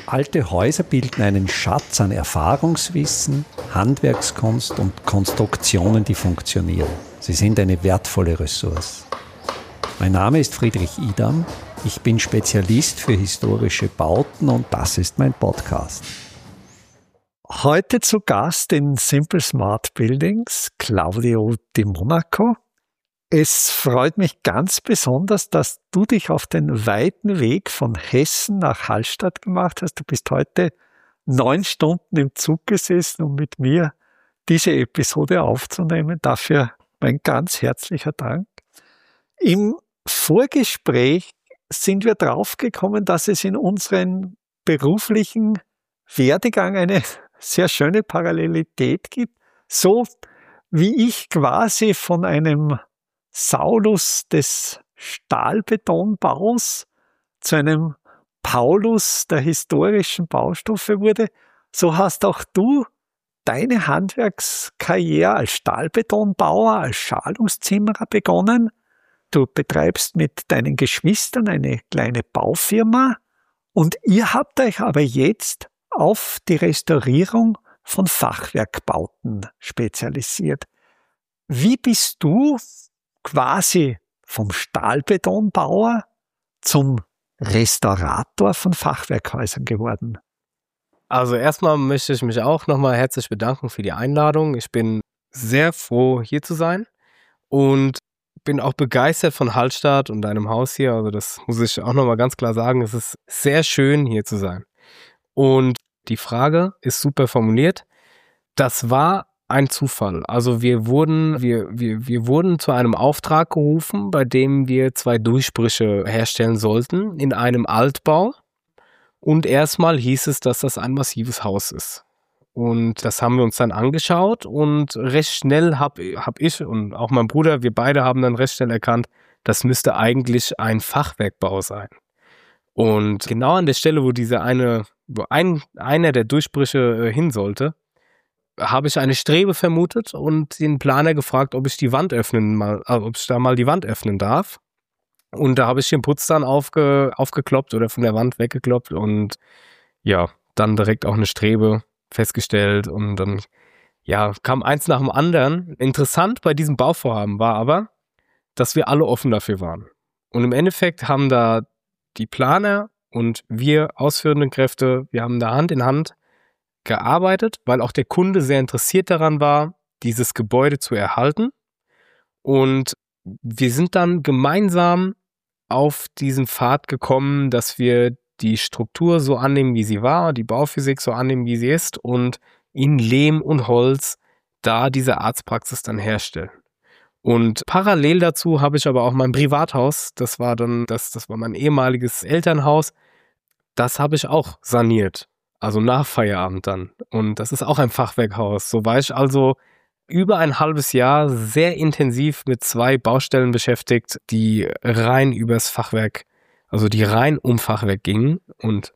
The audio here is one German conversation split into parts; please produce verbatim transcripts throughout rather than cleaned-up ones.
Alte Häuser bilden einen Schatz an Erfahrungswissen, Handwerkskunst und Konstruktionen, die funktionieren. Sie sind eine wertvolle Ressource. Mein Name ist Friedrich Idam. Ich bin Spezialist für historische Bauten und das ist mein Podcast. Heute zu Gast in Simple Smart Buildings, Claudio Di Monaco. Es freut mich ganz besonders, dass du dich auf den weiten Weg von Hessen nach Hallstatt gemacht hast. Du bist heute neun Stunden im Zug gesessen, um mit mir diese Episode aufzunehmen. Dafür mein ganz herzlicher Dank. Im Vorgespräch sind wir draufgekommen, dass es in unserem beruflichen Werdegang eine sehr schöne Parallelität gibt. So wie ich quasi von einem Saulus des Stahlbetonbaus zu einem Paulus der historischen Baustoffe wurde, so hast auch du deine Handwerkskarriere als Stahlbetonbauer, als Schalungszimmerer begonnen. Du betreibst mit deinen Geschwistern eine kleine Baufirma und ihr habt euch aber jetzt auf die Restaurierung von Fachwerkbauten spezialisiert. Wie bist du quasi vom Stahlbetonbauer zum Restaurator von Fachwerkhäusern geworden? Also erstmal möchte ich mich auch nochmal herzlich bedanken für die Einladung. Ich bin sehr froh, hier zu sein und bin auch begeistert von Hallstatt und deinem Haus hier. Also das muss ich auch nochmal ganz klar sagen. Es ist sehr schön, hier zu sein. Und die Frage ist super formuliert. Das war ein Zufall. Also wir wurden, wir, wir, wir wurden zu einem Auftrag gerufen, bei dem wir zwei Durchbrüche herstellen sollten in einem Altbau. Und erstmal hieß es, dass das ein massives Haus ist. Und das haben wir uns dann angeschaut und recht schnell habe hab ich und auch mein Bruder, wir beide haben dann recht schnell erkannt, das müsste eigentlich ein Fachwerkbau sein. Und genau an der Stelle, wo diese eine, wo ein, einer der Durchbrüche äh, hin sollte, habe ich eine Strebe vermutet und den Planer gefragt, ob ich die Wand öffnen mal, also ob ich da mal die Wand öffnen darf. Und da habe ich den Putz dann aufge, aufgekloppt oder von der Wand weggekloppt und ja, dann direkt auch eine Strebe festgestellt und dann ja, kam eins nach dem anderen. Interessant bei diesem Bauvorhaben war aber, dass wir alle offen dafür waren. Und im Endeffekt haben da die Planer und wir ausführenden Kräfte, wir haben da Hand in Hand gearbeitet, weil auch der Kunde sehr interessiert daran war, dieses Gebäude zu erhalten. Und wir sind dann gemeinsam auf diesen Pfad gekommen, dass wir die Struktur so annehmen, wie sie war, die Bauphysik so annehmen, wie sie ist und in Lehm und Holz da diese Arztpraxis dann herstellen. Und parallel dazu habe ich aber auch mein Privathaus, das war dann, das, das war mein ehemaliges Elternhaus, das habe ich auch saniert. Also nach Feierabend dann. Und das ist auch ein Fachwerkhaus. So war ich also über ein halbes Jahr sehr intensiv mit zwei Baustellen beschäftigt, die rein übers Fachwerk, also die rein um Fachwerk gingen. Und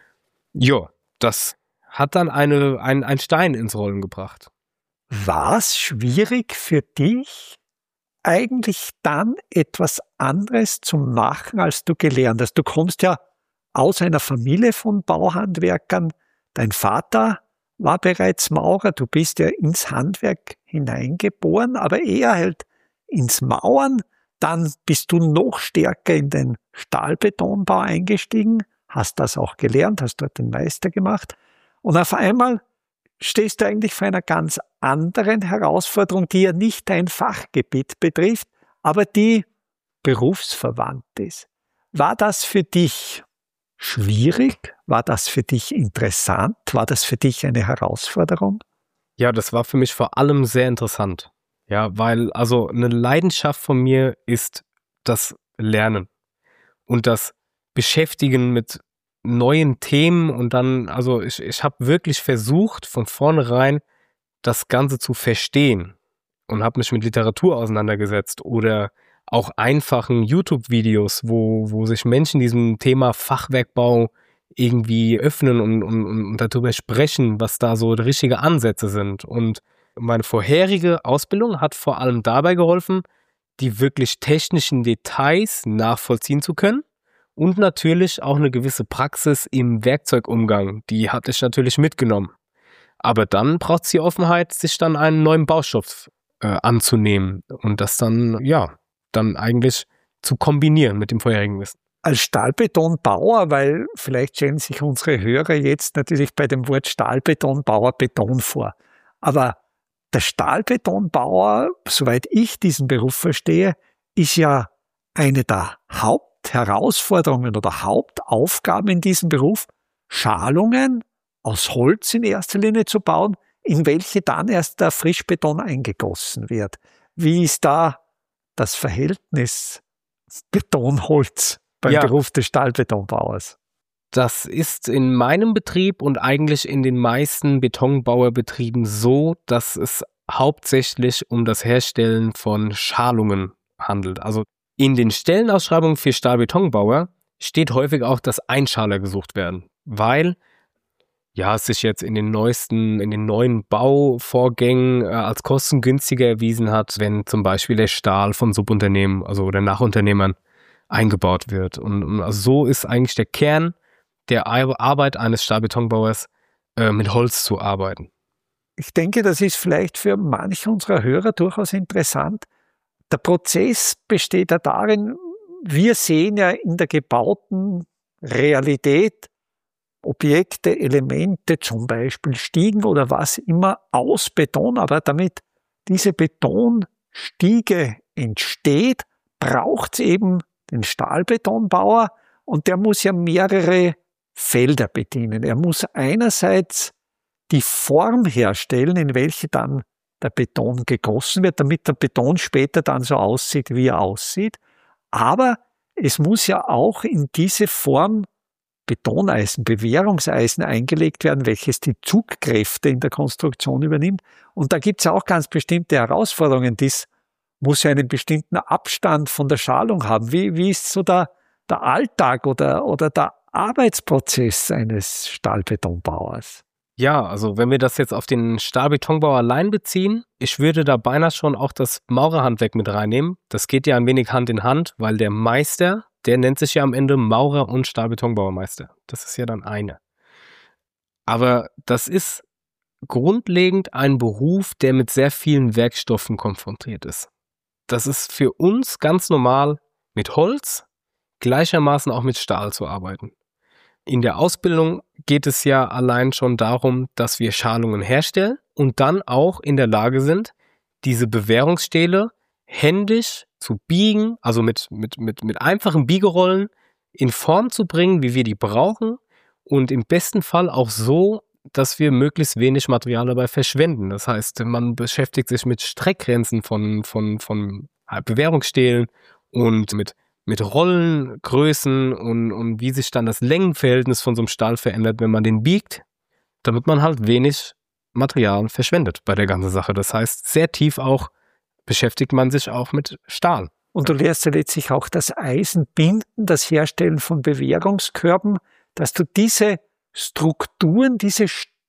ja, das hat dann eine, ein, ein Stein ins Rollen gebracht. War es schwierig für dich, eigentlich dann etwas anderes zu machen, als du gelernt hast? Du kommst ja aus einer Familie von Bauhandwerkern. Dein Vater war bereits Maurer. Du bist ja ins Handwerk hineingeboren, aber eher halt ins Mauern. Dann bist du noch stärker in den Stahlbetonbau eingestiegen, hast das auch gelernt, hast dort den Meister gemacht. Und auf einmal stehst du eigentlich vor einer ganz anderen Herausforderung, die ja nicht dein Fachgebiet betrifft, aber die berufsverwandt ist. War das für dich schwierig? War das für dich interessant? War das für dich eine Herausforderung? Ja, das war für mich vor allem sehr interessant. Ja, weil also eine Leidenschaft von mir ist das Lernen und das Beschäftigen mit neuen Themen und dann, also ich, ich habe wirklich versucht, von vornherein das Ganze zu verstehen und habe mich mit Literatur auseinandergesetzt oder auch einfachen YouTube-Videos, wo, wo sich Menschen diesem Thema Fachwerkbau irgendwie öffnen und, und, und darüber sprechen, was da so richtige Ansätze sind. Und meine vorherige Ausbildung hat vor allem dabei geholfen, die wirklich technischen Details nachvollziehen zu können Und natürlich auch eine gewisse Praxis im Werkzeugumgang, die hatte ich natürlich mitgenommen. Aber dann braucht es die Offenheit, sich dann einen neuen Baustoff äh, anzunehmen und das dann, ja, dann eigentlich zu kombinieren mit dem vorherigen Wissen. Als Stahlbetonbauer, weil vielleicht stellen sich unsere Hörer jetzt natürlich bei dem Wort Stahlbetonbauer Beton vor. Aber der Stahlbetonbauer, soweit ich diesen Beruf verstehe, ist ja eine der Hauptherausforderungen oder Hauptaufgaben in diesem Beruf, Schalungen aus Holz in erster Linie zu bauen, in welche dann erst der Frischbeton eingegossen wird. Wie ist da das Verhältnis Beton-Holz beim Ja. Beruf des Stahlbetonbauers? Das ist in meinem Betrieb und eigentlich in den meisten Betonbauerbetrieben so, dass es hauptsächlich um das Herstellen von Schalungen handelt. Also in den Stellenausschreibungen für Stahlbetonbauer steht häufig auch, dass Einschaler gesucht werden, weil ja, es sich jetzt in den neuesten, in den neuen Bauvorgängen äh, als kostengünstiger erwiesen hat, wenn zum Beispiel der Stahl von Subunternehmen, also oder Nachunternehmern eingebaut wird. Und, und also so ist eigentlich der Kern der Arbeit eines Stahlbetonbauers, äh, mit Holz zu arbeiten. Ich denke, das ist vielleicht für manche unserer Hörer durchaus interessant. Der Prozess besteht ja darin, wir sehen ja in der gebauten Realität Objekte, Elemente, zum Beispiel Stiegen oder was immer aus Beton, aber damit diese Betonstiege entsteht, braucht es eben den Stahlbetonbauer und der muss ja mehrere Felder bedienen. Er muss einerseits die Form herstellen, in welche dann der Beton gegossen wird, damit der Beton später dann so aussieht, wie er aussieht. Aber es muss ja auch in diese Form Betoneisen, Bewährungseisen eingelegt werden, welches die Zugkräfte in der Konstruktion übernimmt. Und da gibt es auch ganz bestimmte Herausforderungen. Das muss ja einen bestimmten Abstand von der Schalung haben. Wie, wie ist so der, der Alltag oder, oder der Arbeitsprozess eines Stahlbetonbauers? Ja, also wenn wir das jetzt auf den Stahlbetonbau allein beziehen, ich würde da beinahe schon auch das Maurerhandwerk mit reinnehmen. Das geht ja ein wenig Hand in Hand, weil der Meister, der nennt sich ja am Ende Maurer- und Stahlbetonbauermeister. Das ist ja dann eine. Aber das ist grundlegend ein Beruf, der mit sehr vielen Werkstoffen konfrontiert ist. Das ist für uns ganz normal, mit Holz, gleichermaßen auch mit Stahl zu arbeiten. In der Ausbildung geht es ja allein schon darum, dass wir Schalungen herstellen und dann auch in der Lage sind, diese Bewährungsstähle händisch zu biegen, also mit, mit, mit, mit einfachen Biegerollen in Form zu bringen, wie wir die brauchen und im besten Fall auch so, dass wir möglichst wenig Material dabei verschwenden. Das heißt, man beschäftigt sich mit Streckgrenzen von, von, von Bewährungsstählen und mit, mit Rollengrößen und, und wie sich dann das Längenverhältnis von so einem Stahl verändert, wenn man den biegt, damit man halt wenig Material verschwendet bei der ganzen Sache. Das heißt, sehr tief auch beschäftigt man sich auch mit Stahl. Und du lernst ja letztlich auch das Eisenbinden, das Herstellen von Bewährungskörben, dass du diese Strukturen, diese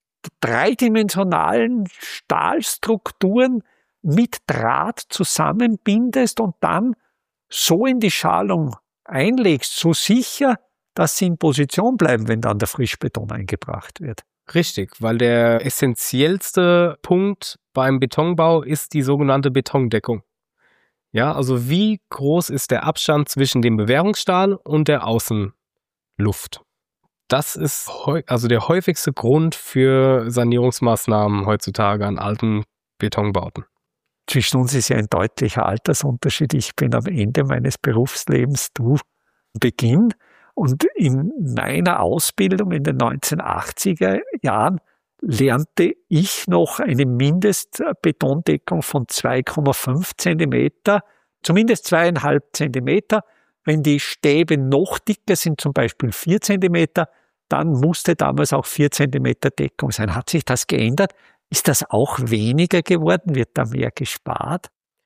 dreidimensionalen Stahlstrukturen mit Draht zusammenbindest und dann so in die Schalung einlegst, so sicher, dass sie in Position bleiben, wenn dann der Frischbeton eingebracht wird. Richtig, weil der essentiellste Punkt beim Betonbau ist die sogenannte Betondeckung. Ja, also wie groß ist der Abstand zwischen dem Bewährungsstahl und der Außenluft? Das ist heu- also der häufigste Grund für Sanierungsmaßnahmen heutzutage an alten Betonbauten. Zwischen uns ist ja ein deutlicher Altersunterschied. Ich bin am Ende meines Berufslebens, du Beginn. Und in meiner Ausbildung in den neunzehnhundertachtziger Jahren lernte ich noch eine Mindestbetondeckung von zwei Komma fünf Zentimeter, zumindest zweieinhalb Zentimeter. Wenn die Stäbe noch dicker sind, zum Beispiel vier Zentimeter, dann musste damals auch vier Zentimeter Deckung sein. Hat sich das geändert? Ist das auch weniger geworden? Wird da mehr gespart?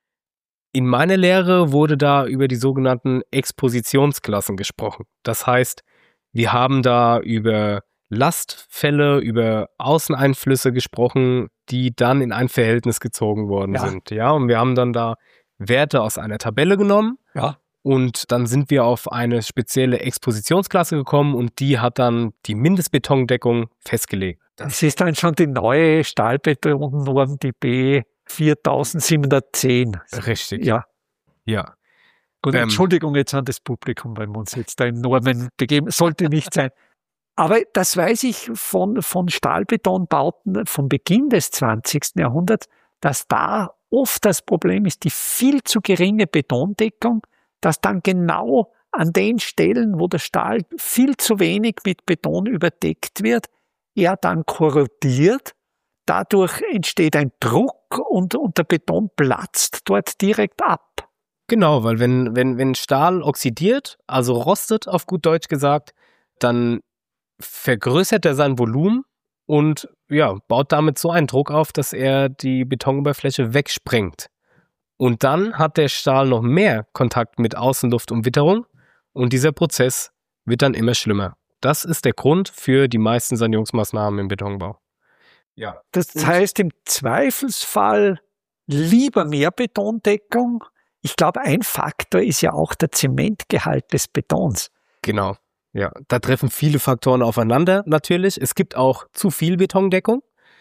In meiner Lehre wurde da über die sogenannten Expositionsklassen gesprochen. Das heißt, wir haben da über Lastfälle, über Außeneinflüsse gesprochen, die dann in ein Verhältnis gezogen worden Ja. sind. Ja, und wir haben dann da Werte aus einer Tabelle genommen Ja. Und dann sind wir auf eine spezielle Expositionsklasse gekommen und die hat dann die Mindestbetondeckung festgelegt. Das ist dann schon die neue Stahlbetonnorm, die B viertausendsiebenhundertzehn. Richtig. Ja. Ja. Gut, Ähm, Entschuldigung jetzt an das Publikum, weil wir uns jetzt da in Normen begeben. Sollte nicht sein. Aber das weiß ich von, von Stahlbetonbauten vom Beginn des zwanzigsten Jahrhunderts, dass da oft das Problem ist, die viel zu geringe Betondeckung, dass dann genau an den Stellen, wo der Stahl viel zu wenig mit Beton überdeckt wird, er dann korrodiert. Dadurch entsteht ein Druck und, und der Beton platzt dort direkt ab. Genau, weil wenn, wenn, wenn Stahl oxidiert, also rostet auf gut Deutsch gesagt, dann vergrößert er sein Volumen und ja, baut damit so einen Druck auf, dass er die Betenoberfläche wegsprengt. Und dann hat der Stahl noch mehr Kontakt mit Außenluft und Witterung und dieser Prozess wird dann immer schlimmer. Das ist der Grund für die meisten Sanierungsmaßnahmen im Betonbau. Ja. Das heißt im Zweifelsfall lieber mehr Betondeckung. Ich glaube, ein Faktor ist ja auch der Zementgehalt des Betons. Genau. Ja, da treffen viele Faktoren aufeinander natürlich. Es gibt auch zu viel Betondeckung.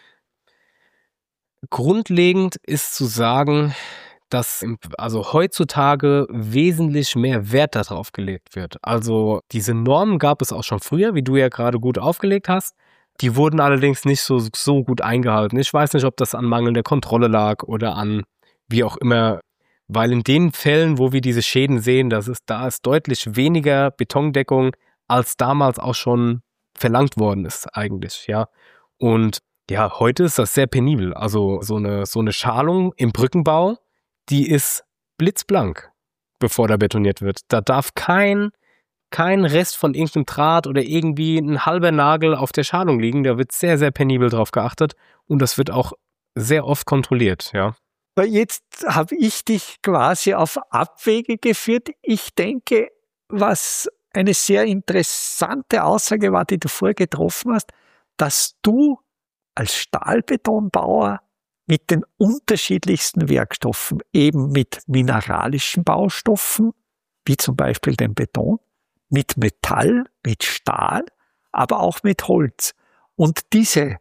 Grundlegend ist zu sagen, dass im, also heutzutage wesentlich mehr Wert darauf gelegt wird. Also diese Normen gab es auch schon früher, wie du ja gerade gut aufgelegt hast. Die wurden allerdings nicht so, so gut eingehalten. Ich weiß nicht, ob das an mangelnder Kontrolle lag oder an wie auch immer. Weil in den Fällen, wo wir diese Schäden sehen, das ist, da ist deutlich weniger Betondeckung als damals auch schon verlangt worden ist eigentlich, ja. Und ja, heute ist das sehr penibel. Also so eine, so eine Schalung im Brückenbau, die ist blitzblank, bevor da betoniert wird. Da darf kein, kein Rest von irgendeinem Draht oder irgendwie ein halber Nagel auf der Schalung liegen. Da wird sehr, sehr penibel drauf geachtet und das wird auch sehr oft kontrolliert, ja. Jetzt habe ich dich quasi auf Abwege geführt. Ich denke, was eine sehr interessante Aussage war, die du vorher getroffen hast, dass du als Stahlbetonbauer mit den unterschiedlichsten Werkstoffen, eben mit mineralischen Baustoffen, wie zum Beispiel dem Beton, mit Metall, mit Stahl, aber auch mit Holz. Und diese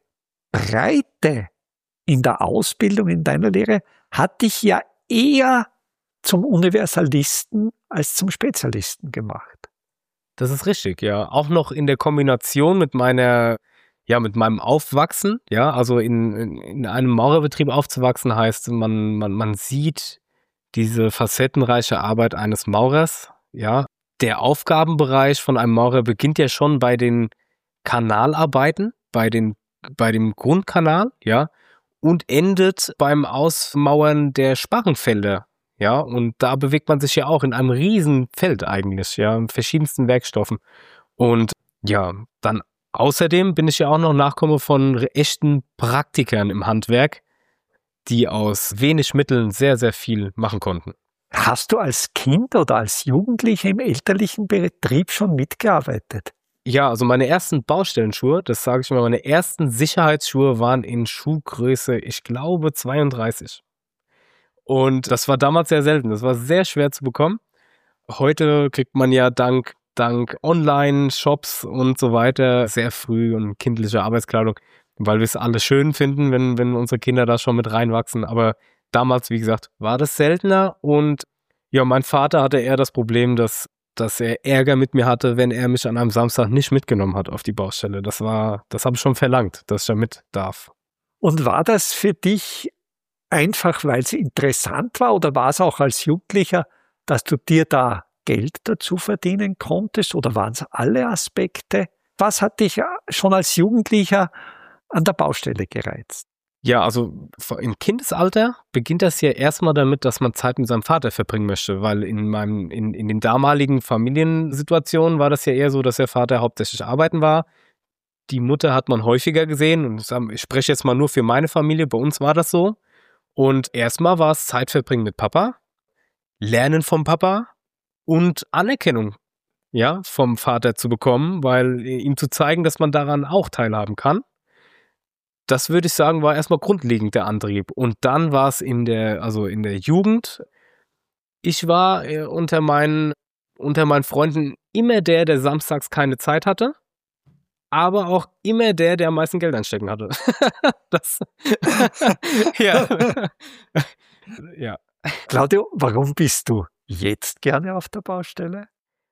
Breite in der Ausbildung, in deiner Lehre, hat dich ja eher zum Universalisten als zum Spezialisten gemacht. Das ist richtig, ja. Auch noch in der Kombination mit meiner, ja, mit meinem Aufwachsen, ja, also in, in, in einem Maurerbetrieb aufzuwachsen heißt, man, man, man sieht diese facettenreiche Arbeit eines Maurers, ja. Der Aufgabenbereich von einem Maurer beginnt ja schon bei den Kanalarbeiten, bei den, bei dem Grundkanal, ja, und endet beim Ausmauern der Sparrenfelder. Ja, und da bewegt man sich ja auch in einem riesen Feld eigentlich, ja, in verschiedensten Werkstoffen. Und ja, dann außerdem bin ich ja auch noch Nachkomme von echten Praktikern im Handwerk, die aus wenig Mitteln sehr, sehr viel machen konnten. Hast du als Kind oder als Jugendlicher im elterlichen Betrieb schon mitgearbeitet? Ja, also meine ersten Baustellenschuhe, das sage ich mal, meine ersten Sicherheitsschuhe waren in Schuhgröße, ich glaube, zweiunddreißig. Und das war damals sehr selten. Das war sehr schwer zu bekommen. Heute kriegt man ja dank, dank Online-Shops und so weiter sehr früh und kindliche Arbeitskleidung, weil wir es alle schön finden, wenn, wenn unsere Kinder da schon mit reinwachsen. Aber damals, wie gesagt, war das seltener. Und ja, mein Vater hatte eher das Problem, dass, dass er Ärger mit mir hatte, wenn er mich an einem Samstag nicht mitgenommen hat auf die Baustelle. Das war, das habe ich schon verlangt, dass ich da mit darf. Und war das für dich einfach, weil es interessant war, oder war es auch als Jugendlicher, dass du dir da Geld dazu verdienen konntest, oder waren es alle Aspekte? Was hat dich schon als Jugendlicher an der Baustelle gereizt? Ja, also im Kindesalter beginnt das ja erstmal damit, dass man Zeit mit seinem Vater verbringen möchte, weil in meinem, in, in den damaligen Familiensituationen war das ja eher so, dass der Vater hauptsächlich arbeiten war. Die Mutter hat man häufiger gesehen und ich spreche jetzt mal nur für meine Familie, bei uns war das so. Und erstmal war es Zeitverbringen mit Papa, Lernen vom Papa und Anerkennung, ja, vom Vater zu bekommen, weil ihm zu zeigen, dass man daran auch teilhaben kann. Das würde ich sagen, war erstmal grundlegend der Antrieb. Und dann war es in der, also in der Jugend, Ich war äh, unter meinen, unter meinen Freunden immer der, der samstags keine Zeit hatte, aber auch immer der, der am meisten Geld einstecken hatte. das, ja. ja. Claudio, warum bist du jetzt gerne auf der Baustelle?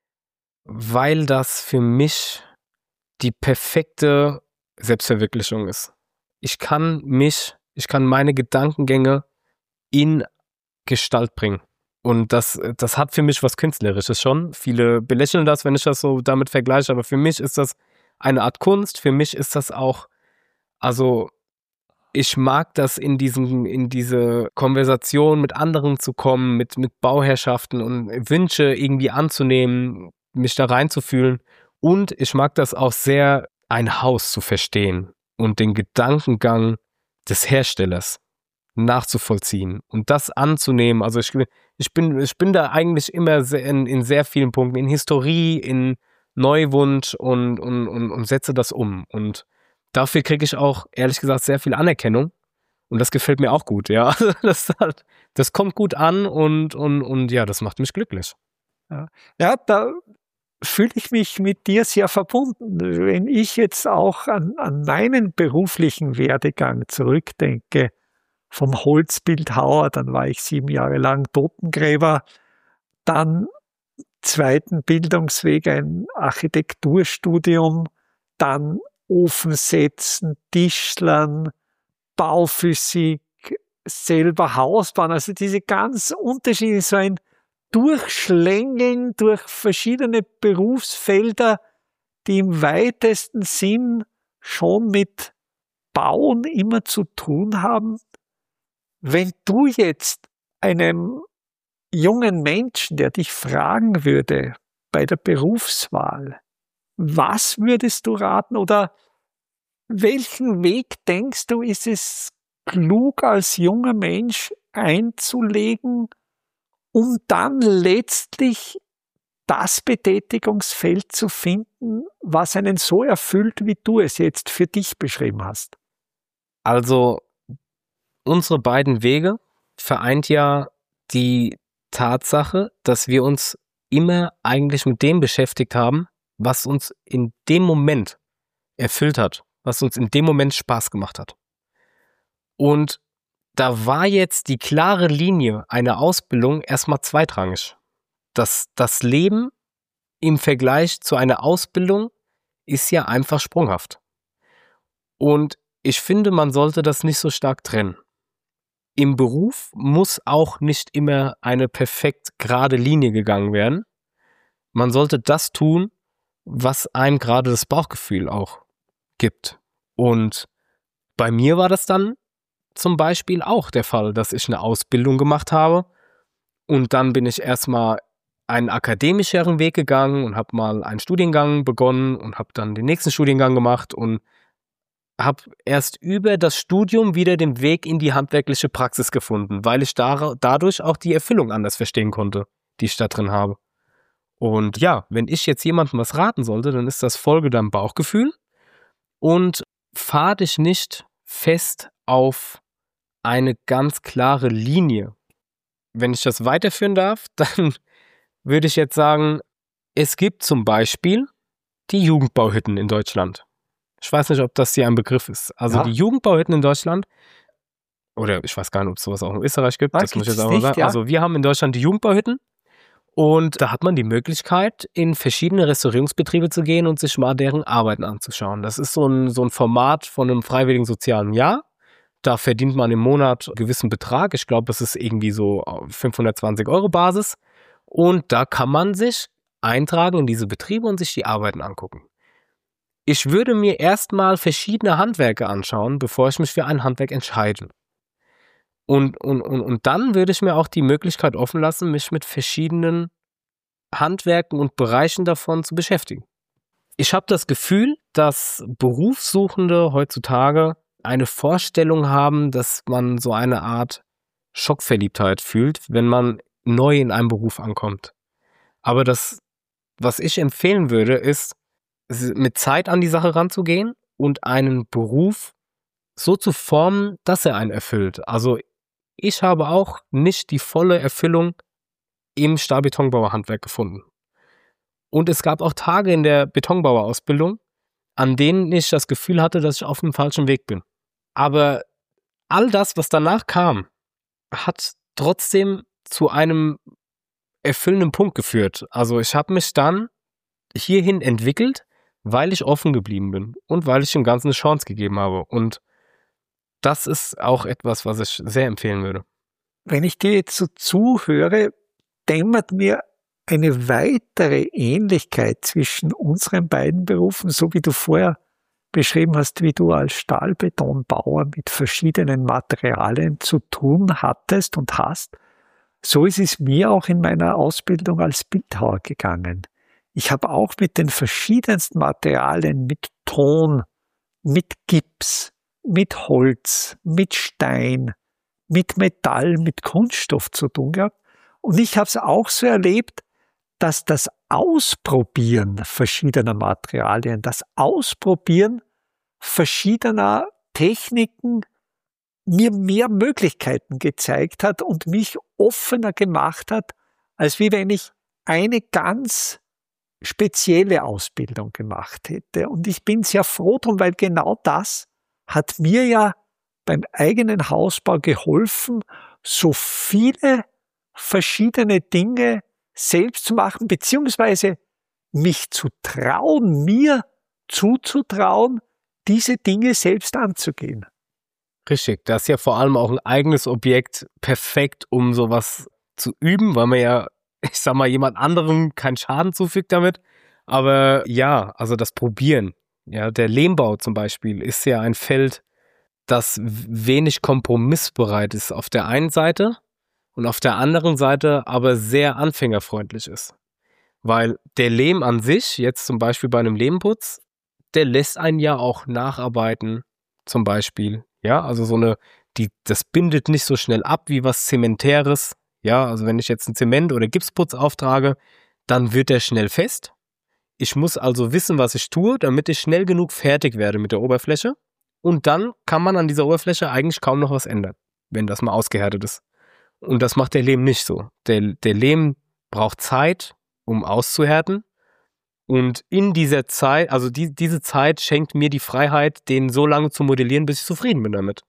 Weil das für mich die perfekte Selbstverwirklichung ist. Ich kann mich, ich kann meine Gedankengänge in Gestalt bringen. Und das, das hat für mich was Künstlerisches schon. Viele belächeln das, wenn ich das so damit vergleiche, aber für mich ist das eine Art Kunst. Für mich ist das auch, also ich mag das, in diesen, in diese Konversation mit anderen zu kommen, mit, mit Bauherrschaften und Wünsche irgendwie anzunehmen, mich da reinzufühlen. Und ich mag das auch sehr, ein Haus zu verstehen und den Gedankengang des Herstellers nachzuvollziehen und das anzunehmen. Also ich, ich, bin, ich bin da eigentlich immer sehr in, in sehr vielen Punkten, in Historie, in Neuwunsch und, und, und, und setze das um. Und dafür kriege ich auch, ehrlich gesagt, sehr viel Anerkennung. Und das gefällt mir auch gut, ja. Das, das kommt gut an und, und, und ja, das macht mich glücklich. Ja, ja, da fühle ich mich mit dir sehr verbunden. Wenn ich jetzt auch an, an meinen beruflichen Werdegang zurückdenke, vom Holzbildhauer, dann war ich sieben Jahre lang Totengräber, dann zweiten Bildungsweg ein Architekturstudium, dann Ofensetzen, Tischlern, Bauphysik, selber Haus bauen, also diese ganz unterschiedlichen, so ein Durchschlängeln durch verschiedene Berufsfelder, die im weitesten Sinn schon mit Bauen immer zu tun haben. Wenn du jetzt einem jungen Menschen, der dich fragen würde bei der Berufswahl, was würdest du raten oder welchen Weg denkst du, ist es klug als junger Mensch einzulegen, um dann letztlich das Betätigungsfeld zu finden, was einen so erfüllt, wie du es jetzt für dich beschrieben hast? Also unsere beiden Wege vereint ja die Tatsache, dass wir uns immer eigentlich mit dem beschäftigt haben, was uns in dem Moment erfüllt hat, was uns in dem Moment Spaß gemacht hat. Und da war jetzt die klare Linie einer Ausbildung erstmal zweitrangig. Das, das Leben im Vergleich zu einer Ausbildung ist ja einfach sprunghaft. Und ich finde, man sollte das nicht so stark trennen. Im Beruf muss auch nicht immer eine perfekt gerade Linie gegangen werden. Man sollte das tun, was einem gerade das Bauchgefühl auch gibt. Und bei mir war das dann zum Beispiel auch der Fall, dass ich eine Ausbildung gemacht habe und dann bin ich erstmal einen akademischeren Weg gegangen und habe mal einen Studiengang begonnen und habe dann den nächsten Studiengang gemacht und habe erst über das Studium wieder den Weg in die handwerkliche Praxis gefunden, weil ich da, dadurch auch die Erfüllung anders verstehen konnte, die ich da drin habe. Und ja, wenn ich jetzt jemandem was raten sollte, dann ist das Folge deinem Bauchgefühl und fahr dich nicht fest auf eine ganz klare Linie. Wenn ich das weiterführen darf, dann würde ich jetzt sagen, es gibt zum Beispiel die Jugendbauhütten in Deutschland. Ich weiß nicht, ob das hier ein Begriff ist. Also ja. Die Jugendbauhütten in Deutschland, oder ich weiß gar nicht, ob es sowas auch in Österreich gibt, Was, das muss ich jetzt auch nicht, mal sagen. Ja? Also wir haben in Deutschland die Jugendbauhütten und da hat man die Möglichkeit, in verschiedene Restaurierungsbetriebe zu gehen und sich mal deren Arbeiten anzuschauen. Das ist so ein, so ein Format von einem freiwilligen sozialen Jahr. Da verdient man im Monat einen gewissen Betrag. Ich glaube, das ist irgendwie so fünfhundertzwanzig Euro Basis. Und da kann man sich eintragen in diese Betriebe und sich die Arbeiten angucken. Ich würde mir erstmal verschiedene Handwerke anschauen, bevor ich mich für ein Handwerk entscheide. Und, und, und, und dann würde ich mir auch die Möglichkeit offen lassen, mich mit verschiedenen Handwerken und Bereichen davon zu beschäftigen. Ich habe das Gefühl, dass Berufssuchende heutzutage eine Vorstellung haben, dass man so eine Art Schockverliebtheit fühlt, wenn man neu in einem Beruf ankommt. Aber das, was ich empfehlen würde, ist, mit Zeit an die Sache ranzugehen und einen Beruf so zu formen, dass er einen erfüllt. Also ich habe auch nicht die volle Erfüllung im Stahlbetonbauerhandwerk gefunden. Und es gab auch Tage in der Betonbauerausbildung, an denen ich das Gefühl hatte, dass ich auf dem falschen Weg bin. Aber all das, was danach kam, hat trotzdem zu einem erfüllenden Punkt geführt. Also ich habe mich dann hierhin entwickelt, weil ich offen geblieben bin und weil ich dem Ganzen eine Chance gegeben habe. Und das ist auch etwas, was ich sehr empfehlen würde. Wenn ich dir jetzt so zuhöre, dämmert mir eine weitere Ähnlichkeit zwischen unseren beiden Berufen, so wie du vorher beschrieben hast, wie du als Stahlbetonbauer mit verschiedenen Materialien zu tun hattest und hast. So ist es mir auch in meiner Ausbildung als Bildhauer gegangen. Ich habe auch mit den verschiedensten Materialien, mit Ton, mit Gips, mit Holz, mit Stein, mit Metall, mit Kunststoff zu tun gehabt. Und ich habe es auch so erlebt, dass das Ausprobieren verschiedener Materialien, das Ausprobieren verschiedener Techniken mir mehr Möglichkeiten gezeigt hat und mich offener gemacht hat, als wie wenn ich eine ganz spezielle Ausbildung gemacht hätte. Und ich bin sehr froh drum, weil genau das hat mir ja beim eigenen Hausbau geholfen, so viele verschiedene Dinge selbst zu machen, beziehungsweise mich zu trauen, mir zuzutrauen, diese Dinge selbst anzugehen. Richtig, das ist ja vor allem auch ein eigenes Objekt perfekt, um sowas zu üben, weil man ja, ich sag mal, jemand anderem keinen Schaden zufügt damit. Aber ja, also das Probieren, ja, der Lehmbau zum Beispiel ist ja ein Feld, das wenig kompromissbereit ist auf der einen Seite und auf der anderen Seite aber sehr anfängerfreundlich ist. Weil der Lehm an sich, jetzt zum Beispiel bei einem Lehmputz, der lässt einen ja auch nacharbeiten, zum Beispiel. Ja, also so eine, die, das bindet nicht so schnell ab wie was Zementäres. Ja, also wenn ich jetzt einen Zement- oder Gipsputz auftrage, dann wird der schnell fest. Ich muss also wissen, was ich tue, damit ich schnell genug fertig werde mit der Oberfläche. Und dann kann man an dieser Oberfläche eigentlich kaum noch was ändern, wenn das mal ausgehärtet ist. Und das macht der Lehm nicht so. Der, der Lehm braucht Zeit, um auszuhärten. Und in dieser Zeit, also die, diese Zeit schenkt mir die Freiheit, den so lange zu modellieren, bis ich zufrieden bin damit.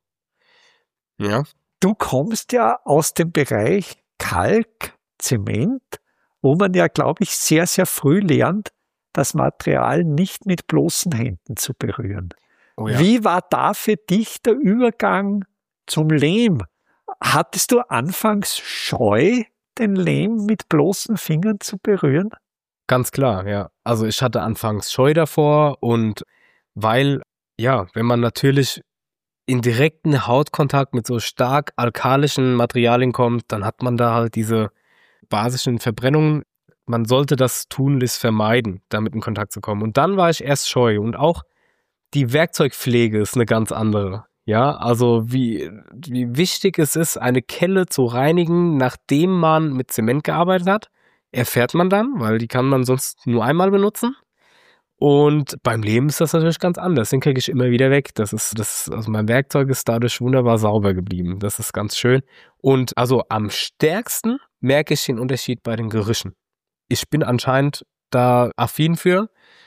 Ja. Du kommst ja aus dem Bereich Kalk, Zement, wo man ja, glaube ich, sehr, sehr früh lernt, das Material nicht mit bloßen Händen zu berühren. Oh ja. Wie war da für dich der Übergang zum Lehm? Hattest du anfangs Scheu, den Lehm mit bloßen Fingern zu berühren? Ganz klar, ja. Also ich hatte anfangs Scheu davor und weil, ja, wenn man natürlich in direkten Hautkontakt mit so stark alkalischen Materialien kommt, dann hat man da halt diese basischen Verbrennungen. Man sollte das tunlichst vermeiden, damit in Kontakt zu kommen. Und dann war ich erst scheu und auch die Werkzeugpflege ist eine ganz andere. Ja, also wie, wie wichtig es ist, eine Kelle zu reinigen, nachdem man mit Zement gearbeitet hat, erfährt man dann, weil die kann man sonst nur einmal benutzen. Und beim Lehm ist das natürlich ganz anders. Den kriege ich immer wieder weg. Das ist, das, also mein Werkzeug ist dadurch wunderbar sauber geblieben. Das ist ganz schön. Und also am stärksten merke ich den Unterschied bei den Gerüchen. Ich bin anscheinend da affin für.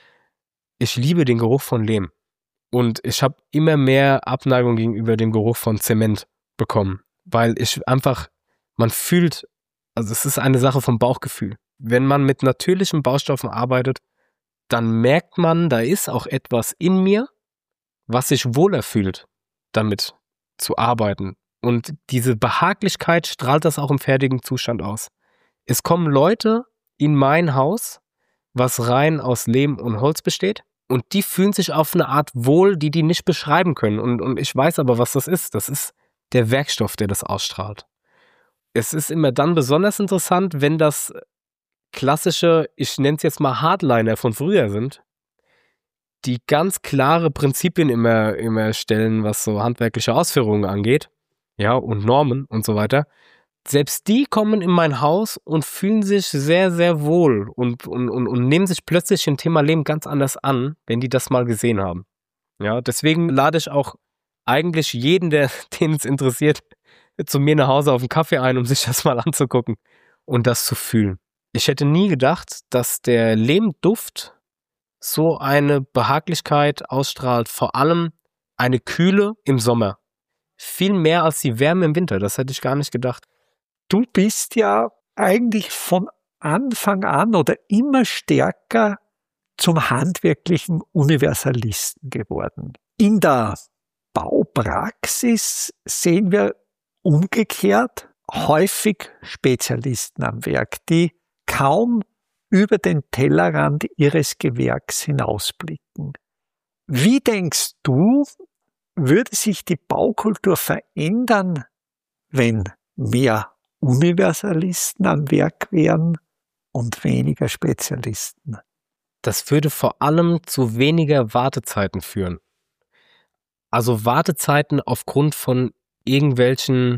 Ich liebe den Geruch von Lehm. Und ich habe immer mehr Abneigung gegenüber dem Geruch von Zement bekommen. Weil ich einfach, man fühlt, also es ist eine Sache vom Bauchgefühl. Wenn man mit natürlichen Baustoffen arbeitet, dann merkt man, da ist auch etwas in mir, was sich wohler fühlt, damit zu arbeiten. Und diese Behaglichkeit strahlt das auch im fertigen Zustand aus. Es kommen Leute in mein Haus, was rein aus Lehm und Holz besteht, und die fühlen sich auf eine Art wohl, die die nicht beschreiben können. Und, und ich weiß aber, was das ist. Das ist der Werkstoff, der das ausstrahlt. Es ist immer dann besonders interessant, wenn das klassische, ich nenne es jetzt mal Hardliner von früher sind, die ganz klare Prinzipien immer, immer stellen, was so handwerkliche Ausführungen angeht, ja, und Normen und so weiter. Selbst die kommen in mein Haus und fühlen sich sehr, sehr wohl und, und, und, und nehmen sich plötzlich im Thema Leben ganz anders an, wenn die das mal gesehen haben. Ja, deswegen lade ich auch eigentlich jeden, der, den es interessiert, zu mir nach Hause auf einen Kaffee ein, um sich das mal anzugucken. und das zu fühlen. Ich hätte nie gedacht, dass der Lehmduft so eine Behaglichkeit ausstrahlt, vor allem eine Kühle im Sommer. Viel mehr als die Wärme im Winter, das hätte ich gar nicht gedacht. Du bist ja eigentlich von Anfang an oder immer stärker zum handwerklichen Universalisten geworden. In der Baupraxis sehen wir umgekehrt häufig Spezialisten am Werk, die kaum über den Tellerrand ihres Gewerks hinausblicken. Wie denkst du, würde sich die Baukultur verändern, wenn mehr Universalisten am Werk wären und weniger Spezialisten? Das würde vor allem zu weniger Wartezeiten führen. Also Wartezeiten aufgrund von irgendwelchen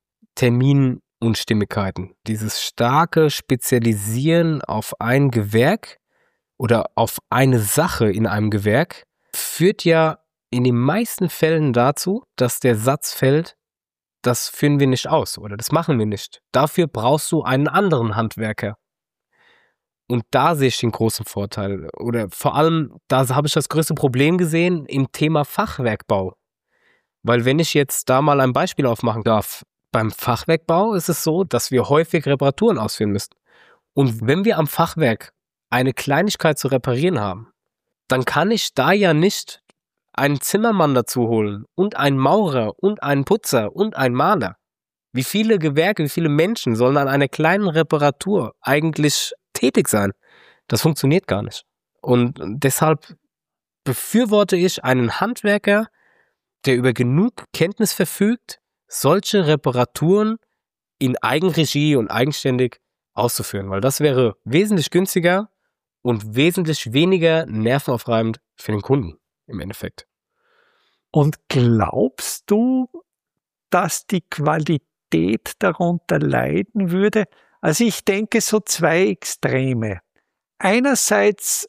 Terminunstimmigkeiten. Dieses starke Spezialisieren auf ein Gewerk oder auf eine Sache in einem Gewerk führt ja in den meisten Fällen dazu, dass der Satz fällt, das führen wir nicht aus oder das machen wir nicht. Dafür brauchst du einen anderen Handwerker. Und da sehe ich den großen Vorteil. Oder vor allem, da habe ich das größte Problem gesehen im Thema Fachwerkbau. Weil wenn ich jetzt da mal ein Beispiel aufmachen darf, beim Fachwerkbau ist es so, dass wir häufig Reparaturen ausführen müssen. Und wenn wir am Fachwerk eine Kleinigkeit zu reparieren haben, dann kann ich da ja nicht einen Zimmermann dazu holen und einen Maurer und einen Putzer und einen Maler. Wie viele Gewerke, wie viele Menschen sollen an einer kleinen Reparatur eigentlich tätig sein? Das funktioniert gar nicht. Und deshalb befürworte ich einen Handwerker, der über genug Kenntnis verfügt, solche Reparaturen in Eigenregie und eigenständig auszuführen, weil das wäre wesentlich günstiger und wesentlich weniger nervenaufreibend für den Kunden im Endeffekt. Und glaubst du, dass die Qualität darunter leiden würde? Also ich denke so zwei Extreme. Einerseits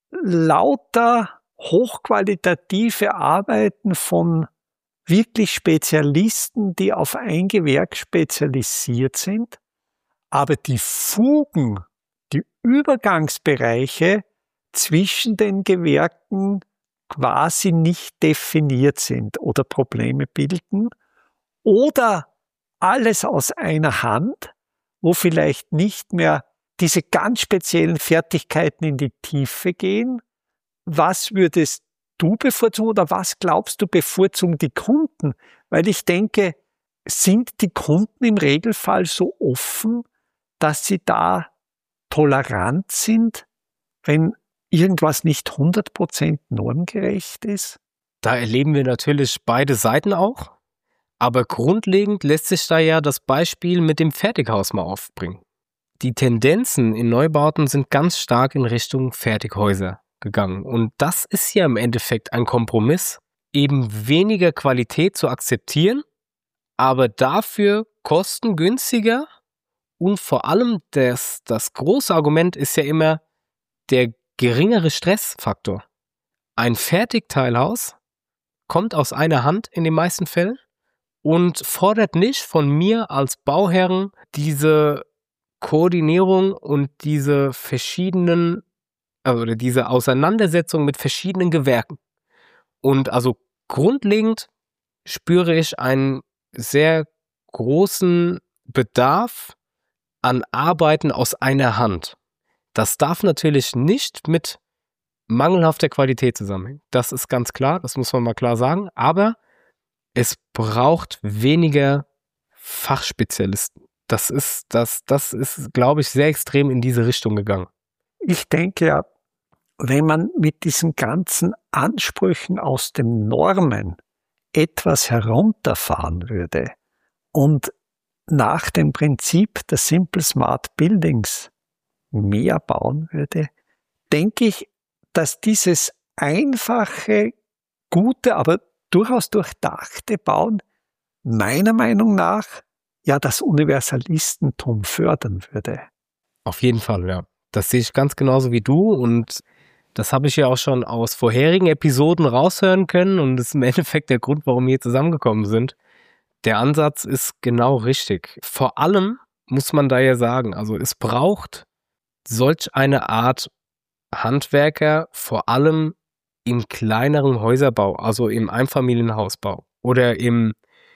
lauter hochqualitative Arbeiten von wirklich Spezialisten, die auf ein Gewerk spezialisiert sind, aber die Fugen, die Übergangsbereiche zwischen den Gewerken quasi nicht definiert sind oder Probleme bilden, oder alles aus einer Hand, wo vielleicht nicht mehr diese ganz speziellen Fertigkeiten in die Tiefe gehen. Was würdest du bevorzugen oder was glaubst du bevorzugen die Kunden? Weil ich denke, sind die Kunden im Regelfall so offen, dass sie da tolerant sind, wenn irgendwas nicht hundert Prozent normgerecht ist? Da erleben wir natürlich beide Seiten auch, aber grundlegend lässt sich da ja das Beispiel mit dem Fertighaus mal aufbringen. Die Tendenzen in Neubauten sind ganz stark in Richtung Fertighäuser gegangen und das ist ja im Endeffekt ein Kompromiss, eben weniger Qualität zu akzeptieren, aber dafür kostengünstiger und vor allem das, das große Argument ist ja immer der geringere Stressfaktor. Ein Fertigteilhaus kommt aus einer Hand in den meisten Fällen und fordert nicht von mir als Bauherren diese Koordinierung und diese verschiedenen, oder diese Auseinandersetzung mit verschiedenen Gewerken. Und also grundlegend spüre ich einen sehr großen Bedarf an Arbeiten aus einer Hand. Das darf natürlich nicht mit mangelhafter Qualität zusammenhängen. Das ist ganz klar, das muss man mal klar sagen. Aber es braucht weniger Fachspezialisten. Das ist, das, das ist, glaube ich, sehr extrem in diese Richtung gegangen. Ich denke ja, wenn man mit diesen ganzen Ansprüchen aus den Normen etwas herunterfahren würde und nach dem Prinzip der Simple Smart Buildings mehr bauen würde, denke ich, dass dieses einfache, gute, aber durchaus durchdachte Bauen meiner Meinung nach ja das Universalistentum fördern würde. Auf jeden Fall, ja. Das sehe ich ganz genauso wie du und das habe ich ja auch schon aus vorherigen Episoden raushören können und das ist im Endeffekt der Grund, warum wir hier zusammengekommen sind. Der Ansatz ist genau richtig. Vor allem muss man da ja sagen, also es braucht solch eine Art Handwerker, vor allem im kleineren Häuserbau, also im Einfamilienhausbau oder im,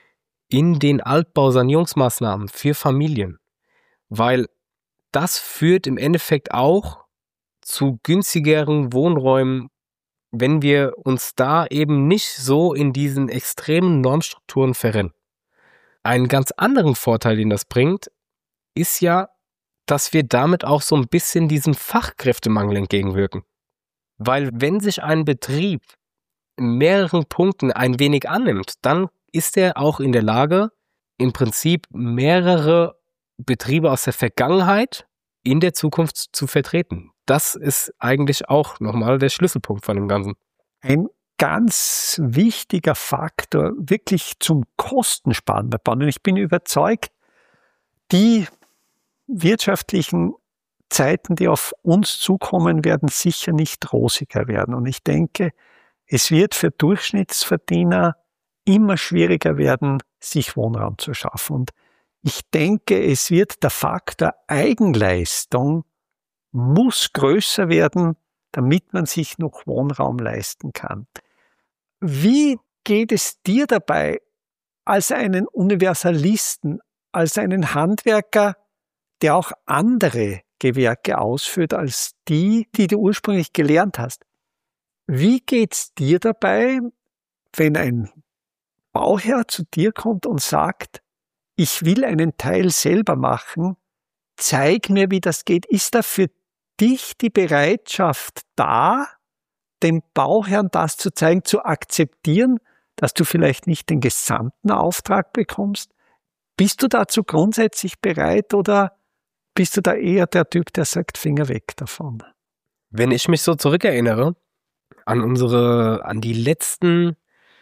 in den Altbausanierungsmaßnahmen für Familien, weil das führt im Endeffekt auch zu günstigeren Wohnräumen, wenn wir uns da eben nicht so in diesen extremen Normstrukturen verrennen. Einen ganz anderen Vorteil, den das bringt, ist ja, dass wir damit auch so ein bisschen diesem Fachkräftemangel entgegenwirken. Weil wenn sich ein Betrieb in mehreren Punkten ein wenig annimmt, dann ist er auch in der Lage, im Prinzip mehrere Betriebe aus der Vergangenheit in der Zukunft zu vertreten. Das ist eigentlich auch nochmal der Schlüsselpunkt von dem Ganzen. Ein ganz wichtiger Faktor, wirklich zum Kostensparen bei Bauen. Und ich bin überzeugt, die wirtschaftlichen Zeiten, die auf uns zukommen, werden sicher nicht rosiger werden. Und ich denke, es wird für Durchschnittsverdiener immer schwieriger werden, sich Wohnraum zu schaffen. Und ich denke, es wird der Faktor Eigenleistung muss größer werden, damit man sich noch Wohnraum leisten kann. Wie geht es dir dabei als einen Universalisten, als einen Handwerker, der auch andere Gewerke ausführt als die, die du ursprünglich gelernt hast? Wie geht's dir dabei, wenn ein Bauherr zu dir kommt und sagt, ich will einen Teil selber machen, zeig mir, wie das geht? Ist da für dich die Bereitschaft da, dem Bauherrn das zu zeigen, zu akzeptieren, dass du vielleicht nicht den gesamten Auftrag bekommst? Bist du dazu grundsätzlich bereit oder bist du da eher der Typ, der sagt, Finger weg davon? Wenn ich mich so zurückerinnere an unsere, an die letzten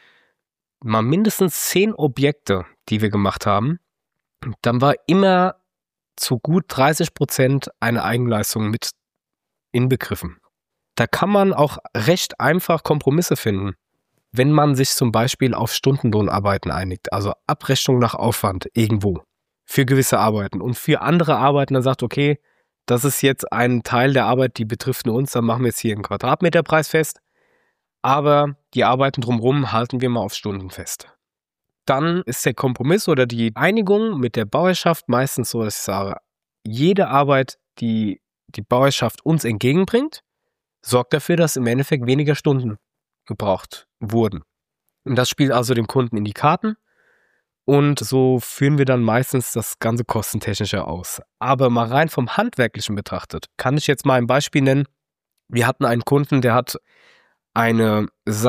mal mindestens zehn Objekte, die wir gemacht haben, dann war immer zu gut dreißig Prozent eine Eigenleistung mit inbegriffen. Da kann man auch recht einfach Kompromisse finden, wenn man sich zum Beispiel auf Stundenlohnarbeiten einigt, also Abrechnung nach Aufwand irgendwo für gewisse Arbeiten und für andere Arbeiten dann sagt, okay, das ist jetzt ein Teil der Arbeit, die betrifft nur uns, dann machen wir jetzt hier einen Quadratmeterpreis fest, aber die Arbeiten drumherum halten wir mal auf Stunden fest. Dann ist der Kompromiss oder die Einigung mit der Bauherrschaft meistens so, dass ich sage, jede Arbeit, die die Bauherrschaft uns entgegenbringt, sorgt dafür, dass im Endeffekt weniger Stunden gebraucht wurden. Und das spielt also dem Kunden in die Karten und so führen wir dann meistens das ganze Kostentechnische aus. Aber mal rein vom Handwerklichen betrachtet, kann ich jetzt mal ein Beispiel nennen. Wir hatten einen Kunden, der hat eine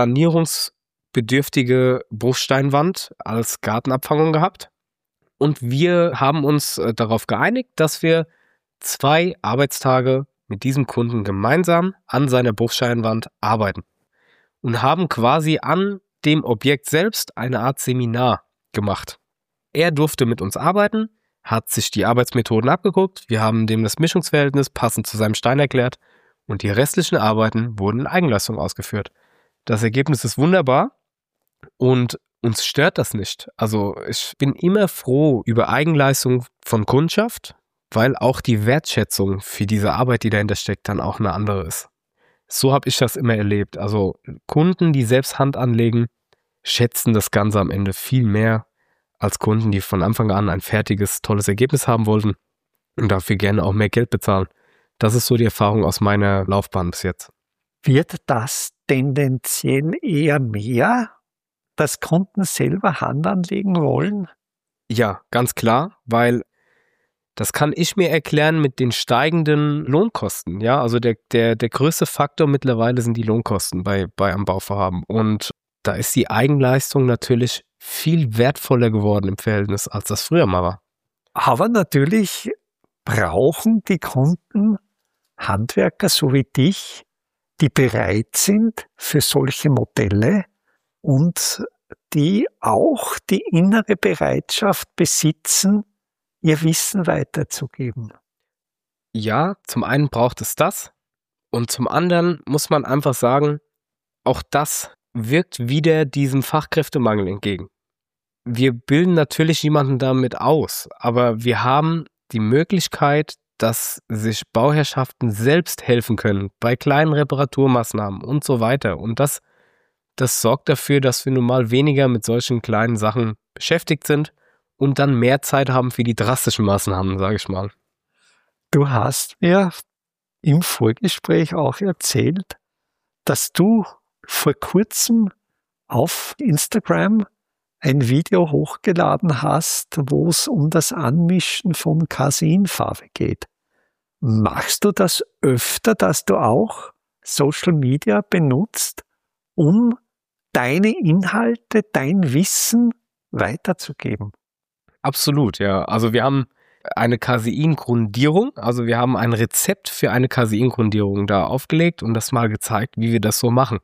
sanierungsbedürftige Bruchsteinwand als Gartenabfangung gehabt und wir haben uns darauf geeinigt, dass wir zwei Arbeitstage mit diesem Kunden gemeinsam an seiner Bruchsteinwand arbeiten und haben quasi an dem Objekt selbst eine Art Seminar gemacht. Er durfte mit uns arbeiten, hat sich die Arbeitsmethoden abgeguckt, wir haben dem das Mischungsverhältnis passend zu seinem Stein erklärt und die restlichen Arbeiten wurden in Eigenleistung ausgeführt. Das Ergebnis ist wunderbar und uns stört das nicht. Also ich bin immer froh über Eigenleistung von Kundschaft, weil auch die Wertschätzung für diese Arbeit, die dahinter steckt, dann auch eine andere ist. So habe ich das immer erlebt. Also Kunden, die selbst Hand anlegen, schätzen das Ganze am Ende viel mehr als Kunden, die von Anfang an ein fertiges, tolles Ergebnis haben wollten und dafür gerne auch mehr Geld bezahlen. Das ist so die Erfahrung aus meiner Laufbahn bis jetzt. Wird das tendenziell eher mehr, dass Kunden selber Hand anlegen wollen? Ja, ganz klar, weil das kann ich mir erklären mit den steigenden Lohnkosten. Ja, also der, der, der größte Faktor mittlerweile sind die Lohnkosten bei, bei einem Bauvorhaben. Und da ist die Eigenleistung natürlich viel wertvoller geworden im Verhältnis, als das früher mal war. Aber natürlich brauchen die Kunden Handwerker so wie dich, die bereit sind für solche Modelle und die auch die innere Bereitschaft besitzen, ihr Wissen weiterzugeben. Ja, zum einen braucht es das und zum anderen muss man einfach sagen, auch das wirkt wieder diesem Fachkräftemangel entgegen. Wir bilden natürlich jemanden damit aus, aber wir haben die Möglichkeit, dass sich Bauherrschaften selbst helfen können bei kleinen Reparaturmaßnahmen und so weiter. Und das, das sorgt dafür, dass wir nun mal weniger mit solchen kleinen Sachen beschäftigt sind und dann mehr Zeit haben für die drastischen Maßnahmen, sage ich mal. Du hast mir im Vorgespräch auch erzählt, dass du vor kurzem auf Instagram ein Video hochgeladen hast, wo es um das Anmischen von Casein-Farbe geht. Machst du das öfter, dass du auch Social Media benutzt, um deine Inhalte, dein Wissen weiterzugeben? Absolut, ja. Also wir haben eine Casein-Grundierung, also wir haben ein Rezept für eine Casein-Grundierung da aufgelegt und das mal gezeigt, wie wir das so machen.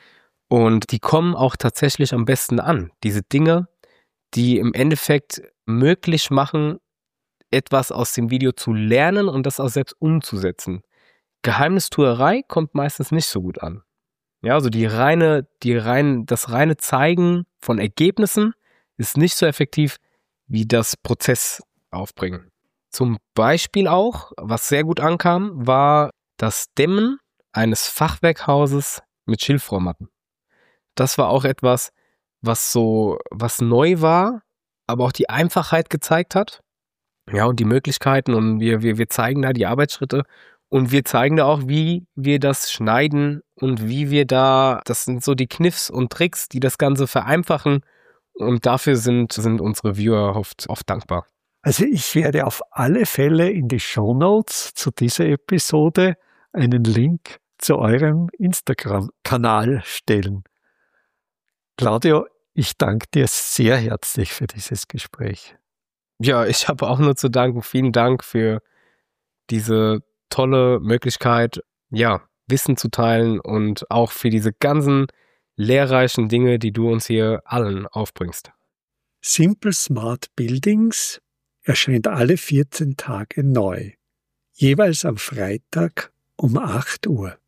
Und die kommen auch tatsächlich am besten an. Diese Dinge, die im Endeffekt möglich machen, etwas aus dem Video zu lernen und das auch selbst umzusetzen. Geheimnistuerei kommt meistens nicht so gut an. Ja, also die reine, die rein, das reine Zeigen von Ergebnissen ist nicht so effektiv wie das Prozess aufbringen. Zum Beispiel auch, was sehr gut ankam, war das Dämmen eines Fachwerkhauses mit Schilfrohrmatten. Das war auch etwas, was so, was neu war, aber auch die Einfachheit gezeigt hat. Ja, und die Möglichkeiten und wir, wir, wir zeigen da die Arbeitsschritte und wir zeigen da auch, wie wir das schneiden und wie wir da, das sind so die Kniffs und Tricks, die das Ganze vereinfachen und dafür sind, sind unsere Viewer oft, oft dankbar. Also ich werde auf alle Fälle in die Shownotes zu dieser Episode einen Link zu eurem Instagram-Kanal stellen. Claudio, ich danke dir sehr herzlich für dieses Gespräch. Ja, ich habe auch nur zu danken. Vielen Dank für diese tolle Möglichkeit, ja, Wissen zu teilen und auch für diese ganzen lehrreichen Dinge, die du uns hier allen aufbringst. Simple Smart Buildings erscheint alle vierzehn Tage neu, jeweils am Freitag um acht Uhr.